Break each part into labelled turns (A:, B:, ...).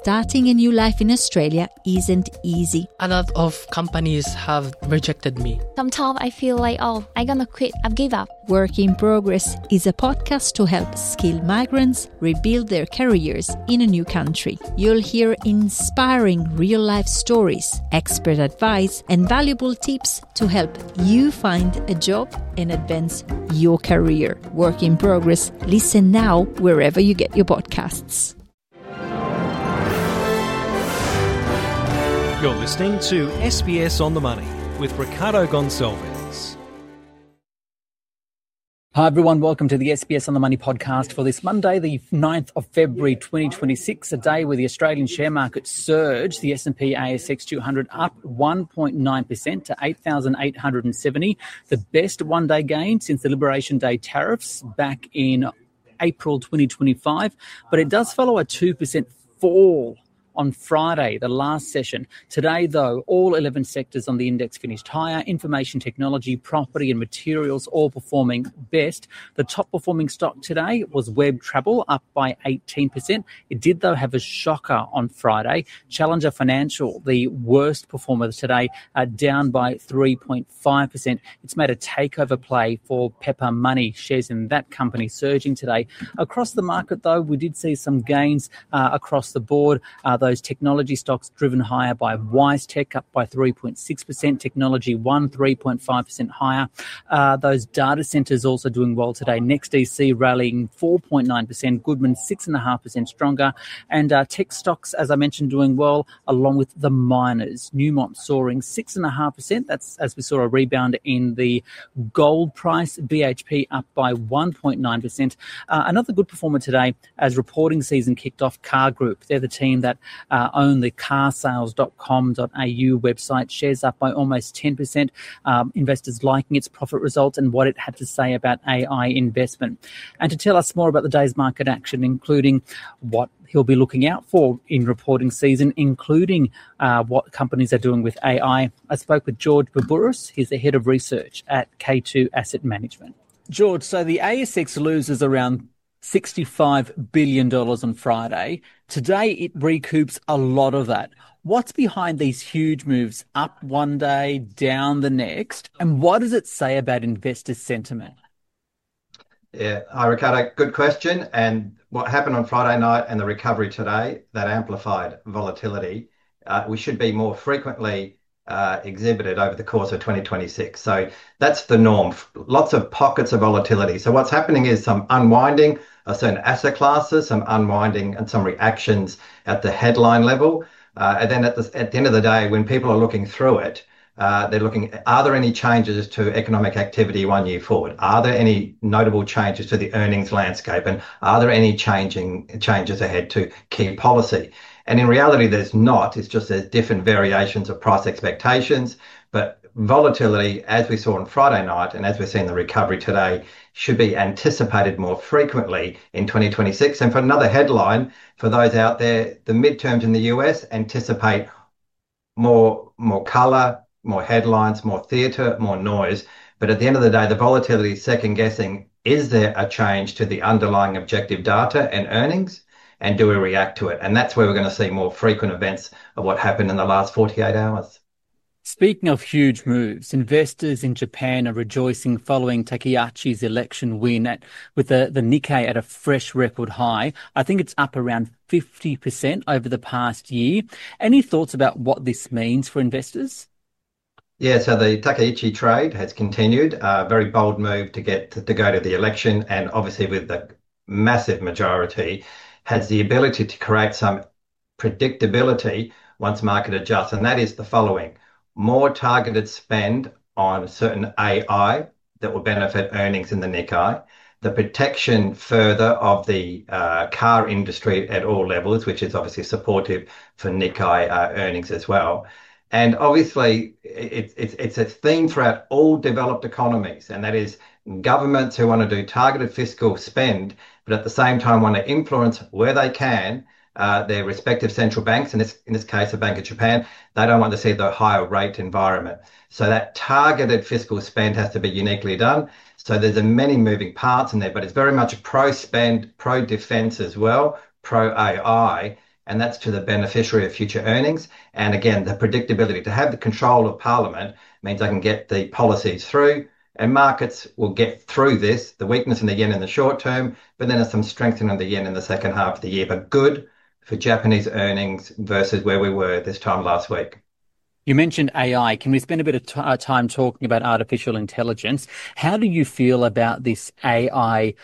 A: Starting a new life in Australia isn't easy.
B: A lot of companies have rejected me.
C: Sometimes I feel like, I'm gonna quit, I've give up.
A: Work in Progress is a podcast to help skilled migrants rebuild their careers in a new country. You'll hear inspiring real-life stories, expert advice, and valuable tips to help you find a job and advance your career. Work in Progress. Listen now wherever you get your podcasts.
D: You're listening to SBS On The Money with Ricardo Gonçalves.
E: Hi everyone, welcome to the SBS On The Money podcast for this Monday, the 9th of February 2026, a day where the Australian share market surged, the S&P ASX 200 up 1.9% to 8,870, the best one-day gain since the Liberation Day tariffs back in April 2025, but it does follow a 2% fall on Friday, the last session. Today, though, all 11 sectors on the index finished higher. Information technology, property and materials all performing best. The top performing stock today was Web Travel, up by 18%. It did, though, have a shocker on Friday. Challenger Financial, the worst performer today, down by 3.5%. It's made a takeover play for Pepper Money. Shares in that company surging today. Across the market, though, we did see some gains across the board. Those technology stocks driven higher by WiseTech, up by 3.6%. Technology One, 3.5% higher. Those data centres also doing well today. NextDC rallying 4.9%. Goodman 6.5% stronger. And tech stocks, as I mentioned, doing well, along with the miners. Newmont soaring 6.5%. That's as we saw a rebound in the gold price. BHP up by 1.9%. Another good performer today as reporting season kicked off. Car Group. They're the team that own the carsales.com.au website. Shares up by almost 10%. Investors liking its profit results and what it had to say about AI investment. And to tell us more about the day's market action, including what he'll be looking out for in reporting season, including what companies are doing with AI, I spoke with George Babouris. He's the head of research at K2 Asset Management. George, so the ASX loses around $65 billion on Friday. Today, it recoups a lot of that. What's behind these huge moves up one day, down the next? And what does it say about investor sentiment?
F: Yeah, hi, Ricardo. Good question. And what happened on Friday night and the recovery today, that amplified volatility, we should be more frequently exhibited over the course of 2026. So that's the norm. Lots of pockets of volatility. So what's happening is some unwinding of certain asset classes, some unwinding and some reactions at the headline level. And then at the end of the day, when people are looking through it, they're looking, are there any changes to economic activity 1 year forward? Are there any notable changes to the earnings landscape? And are there any changes ahead to key policy? And in reality, there's not. It's just there's different variations of price expectations. But volatility, as we saw on Friday night and as we're seeing the recovery today, should be anticipated more frequently in 2026. And for another headline, for those out there, the midterms in the US anticipate more colour, more headlines, more theatre, more noise. But at the end of the day, the volatility is second guessing, is there a change to the underlying objective data and earnings? And do we react to it? And that's where we're going to see more frequent events of what happened in the last 48 hours.
E: Speaking of huge moves, investors in Japan are rejoicing following Takeachi's election win with the Nikkei at a fresh record high. I think it's up around 50% over the past year. Any thoughts about what this means for investors?
F: Yeah, so the Takaichi trade has continued. A very bold move to go to the election, and obviously with the massive majority, has the ability to create some predictability once market adjusts, and that is the following. More targeted spend on certain AI that will benefit earnings in the Nikkei, the protection further of the car industry at all levels, which is obviously supportive for Nikkei earnings as well. And obviously, it's a theme throughout all developed economies, and that is governments who want to do targeted fiscal spend, but at the same time want to influence where they can their respective central banks, in this case, the Bank of Japan. They don't want to see the higher rate environment. So that targeted fiscal spend has to be uniquely done. So there's many moving parts in there, but it's very much pro-spend, pro-defense as well, pro-AI, and that's to the beneficiary of future earnings. And again, the predictability to have the control of Parliament means I can get the policies through, and markets will get through this, the weakness in the yen in the short term, but then there's some strengthening of the yen in the second half of the year, but good for Japanese earnings versus where we were this time last week.
E: You mentioned AI. Can we spend a bit of time talking about artificial intelligence? How do you feel about this AI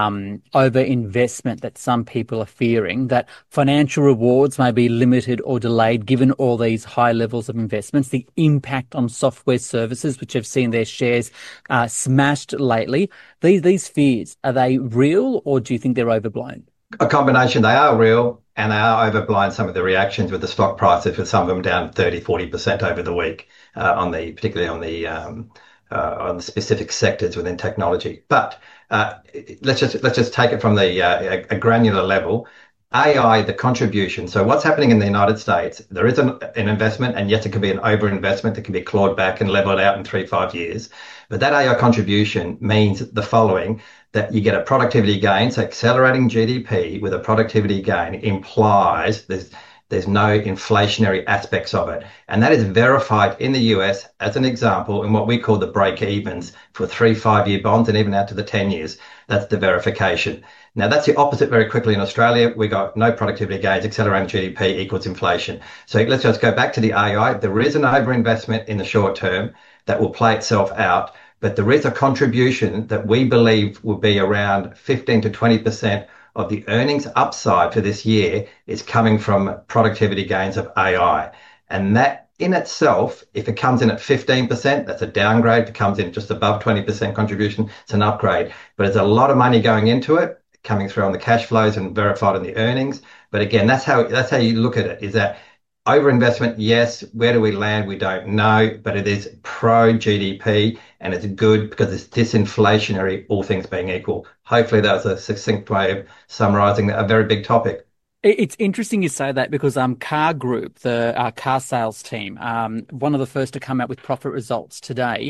E: over-investment that some people are fearing, that financial rewards may be limited or delayed given all these high levels of investments, the impact on software services, which have seen their shares smashed lately? These fears, are they real, or do you think they're overblown?
F: A combination. They are real, and they are overblown. Some of the reactions with the stock prices, with some of them down 30-40% over the week, particularly on the specific sectors within technology. But let's just take it from a granular level. AI, the contribution. So what's happening in the United States? There is an investment, and yes, it can be an overinvestment that can be clawed back and leveled out in 3-5 years. But that AI contribution means the following: that you get a productivity gain. So accelerating GDP with a productivity gain implies there's no inflationary aspects of it. And that is verified in the US, as an example, in what we call the break-evens for 3-5 year bonds and even out to the 10 years. That's the verification. Now, that's the opposite very quickly in Australia. We got no productivity gains, accelerating GDP equals inflation. So let's just go back to the AI. There is an overinvestment in the short term that will play itself out, but there is a contribution that we believe will be around 15 to 20% of the earnings upside for this year is coming from productivity gains of AI. And that in itself, if it comes in at 15%, that's a downgrade. If it comes in just above 20% contribution, it's an upgrade. But there's a lot of money going into it, coming through on the cash flows and verified on the earnings. But again, that's how you look at it, is that overinvestment, yes. Where do we land? We don't know, but it is pro GDP, and it's good because it's disinflationary, all things being equal. Hopefully that was a succinct way of summarising a very big topic.
E: It's interesting you say that, because Car Group, the car sales team, one of the first to come out with profit results today,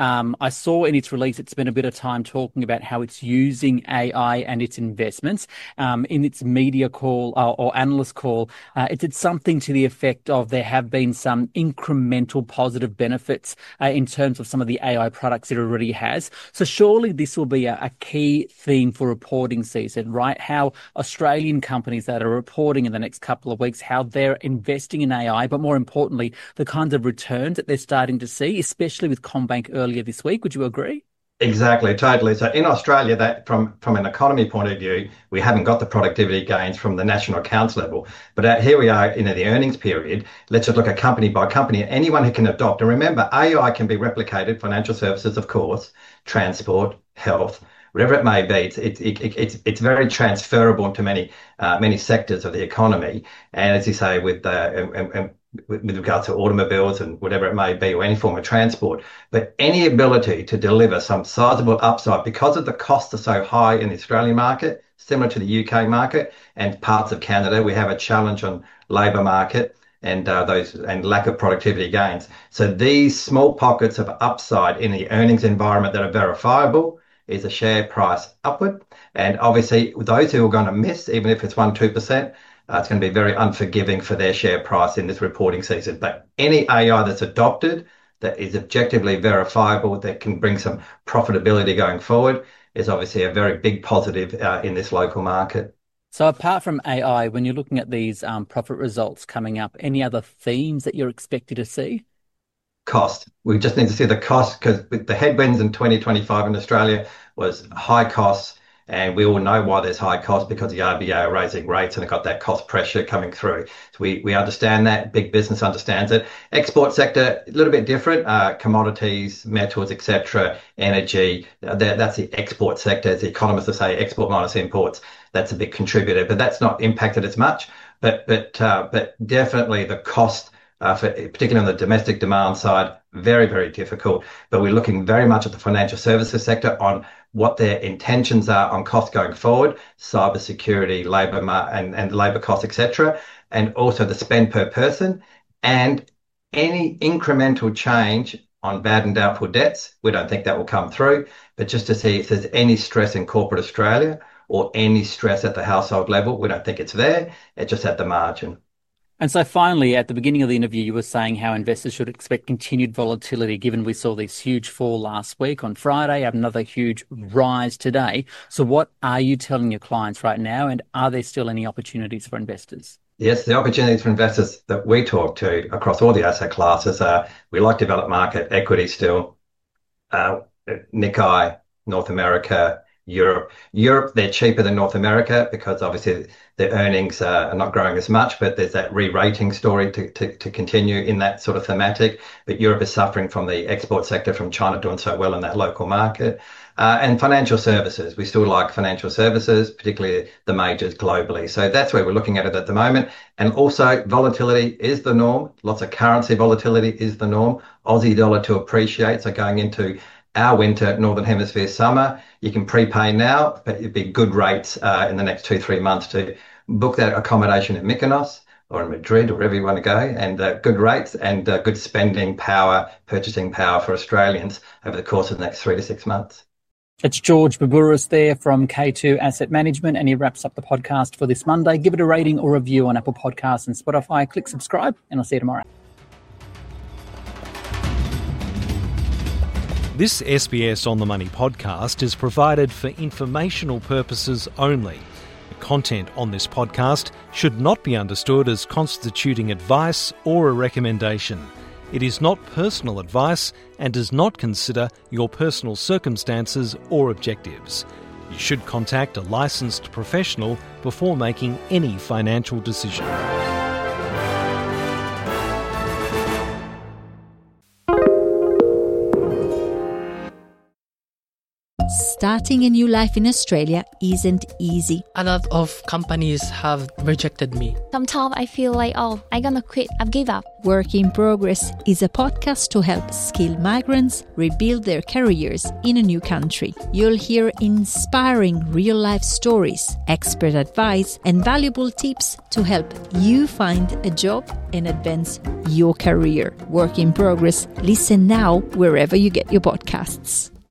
E: I saw in its release it spent a bit of time talking about how it's using AI and its investments. In its media call or analyst call, it did something to the effect of there have been some incremental positive benefits in terms of some of the AI products it already has. So surely this will be a key theme for reporting season, right? How Australian companies that are reporting in the next couple of weeks, how they're investing in AI, but more importantly, the kinds of returns that they're starting to see, especially with CommBank earlier this week. Would you agree?
F: Exactly, totally. So in Australia, that from an economy point of view, we haven't got the productivity gains from the national accounts level. But here we are in the earnings period. Let's just look at company by company. Anyone who can adopt, and remember, AI can be replicated, financial services, of course, transport, health, whatever it may be. It's very transferable to many sectors of the economy. And as you say, with regards to automobiles and whatever it may be, or any form of transport, but any ability to deliver some sizable upside because of the costs are so high in the Australian market, similar to the UK market and parts of Canada, we have a challenge on labour market and lack of productivity gains. So these small pockets of upside in the earnings environment that are verifiable is a share price upward. And obviously, those who are going to miss, even if it's 1-2%, it's going to be very unforgiving for their share price in this reporting season. But any AI that's adopted, that is objectively verifiable, that can bring some profitability going forward, is obviously a very big positive in this local market.
E: So apart from AI, when you're looking at these profit results coming up, any other themes that you're expected to see?
F: Cost. We just need to see the cost, because the headwinds in 2025 in Australia was high costs, and we all know why there's high costs, because the RBA are raising rates and it got that cost pressure coming through. So we understand that. Big business understands it. Export sector, a little bit different. Commodities, metals, etc., energy. That's the export sector. As the economists will say, export minus imports. That's a big contributor, but that's not impacted as much. But definitely the cost, particularly on the domestic demand side, very, very difficult. But we're looking very much at the financial services sector on what their intentions are on cost going forward, cybersecurity, labour and labour costs, etc., and also the spend per person, and any incremental change on bad and doubtful debts. We don't think that will come through, but just to see if there's any stress in corporate Australia or any stress at the household level. We don't think it's there. It's just at the margin.
E: And so finally, at the beginning of the interview, you were saying how investors should expect continued volatility, given we saw this huge fall last week on Friday, another huge rise today. So what are you telling your clients right now, and are there still any opportunities for investors?
F: Yes, the opportunities for investors that we talk to across all the asset classes are, we like developed market equity still, Nikkei, North America, Europe. Europe, they're cheaper than North America because obviously their earnings are not growing as much, but there's that re-rating story to continue in that sort of thematic. But Europe is suffering from the export sector from China doing so well in that local market. And financial services, we still like financial services, particularly the majors globally. So that's where we're looking at it at the moment. And also volatility is the norm. Lots of currency volatility is the norm. Aussie dollar to appreciate. So going into our winter, Northern Hemisphere summer, you can prepay now, but it'd be good rates in the next 2-3 months to book that accommodation at Mykonos or in Madrid or wherever you want to go, and good rates and good spending power, purchasing power for Australians over the course of the next 3 to 6 months.
E: It's George Babouris there from K2 Asset Management, and he wraps up the podcast for this Monday. Give it a rating or review on Apple Podcasts and Spotify. Click subscribe, and I'll see you tomorrow.
D: This SBS On The Money podcast is provided for informational purposes only. The content on this podcast should not be understood as constituting advice or a recommendation. It is not personal advice and does not consider your personal circumstances or objectives. You should contact a licensed professional before making any financial decision.
A: Starting a new life in Australia isn't easy.
B: A lot of companies have rejected me.
C: Sometimes I feel like, I'm gonna quit. I've given up.
A: Work in Progress is a podcast to help skilled migrants rebuild their careers in a new country. You'll hear inspiring real-life stories, expert advice, and valuable tips to help you find a job and advance your career. Work in Progress. Listen now wherever you get your podcasts.